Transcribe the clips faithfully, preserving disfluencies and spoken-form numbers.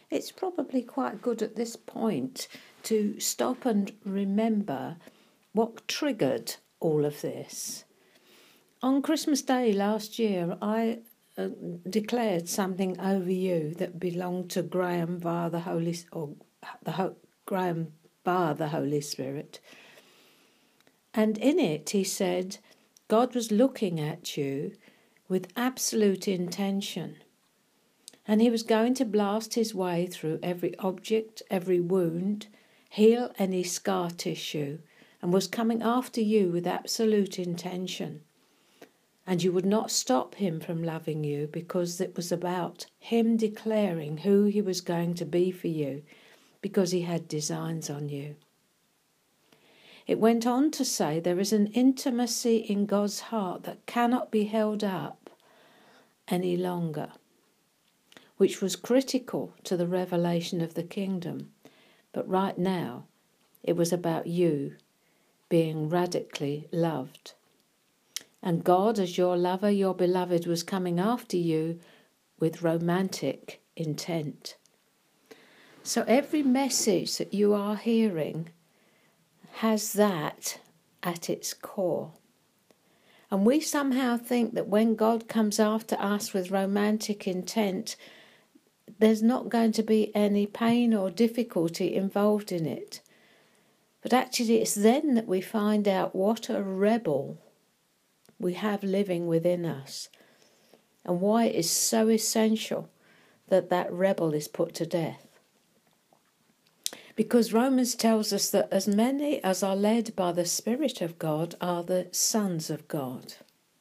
it's probably quite good at this point to stop and remember what triggered all of this. On Christmas Day last year, I uh, declared something over you that belonged to Graham via the Holy or the Ho- Graham via the Holy Spirit. And in it, he said, God was looking at you with absolute intention. And he was going to blast his way through every object, every wound, heal any scar tissue, and was coming after you with absolute intention. And you would not stop him from loving you, because it was about him declaring who he was going to be for you, because he had designs on you. It went on to say there is an intimacy in God's heart that cannot be held up any longer, which was critical to the revelation of the kingdom. But right now, it was about you being radically loved. And God, as your lover, your beloved, was coming after you with romantic intent. So every message that you are hearing has that at its core. And we somehow think that when God comes after us with romantic intent, there's not going to be any pain or difficulty involved in it. But actually it's then that we find out what a rebel we have living within us, and why it is so essential that that rebel is put to death. Because Romans tells us that as many as are led by the Spirit of God are the sons of God.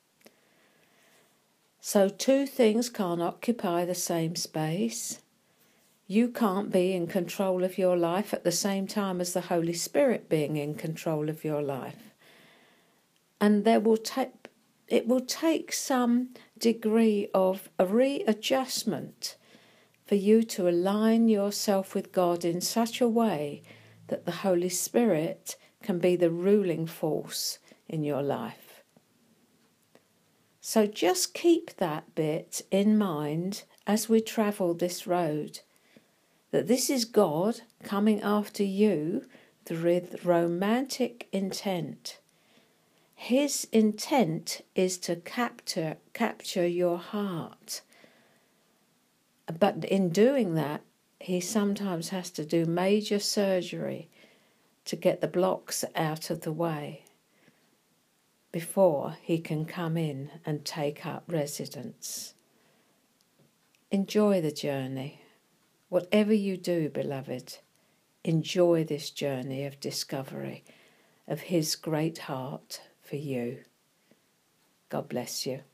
So two things can't occupy the same space. You can't be in control of your life at the same time as the Holy Spirit being in control of your life. And there will take it will take some degree of a readjustment for you to align yourself with God in such a way that the Holy Spirit can be the ruling force in your life. So just keep that bit in mind as we travel this road, that this is God coming after you with romantic intent. His intent is to capture, capture your heart. But in doing that, he sometimes has to do major surgery to get the blocks out of the way before he can come in and take up residence. Enjoy the journey. Whatever you do, beloved, enjoy this journey of discovery of his great heart for you. God bless you.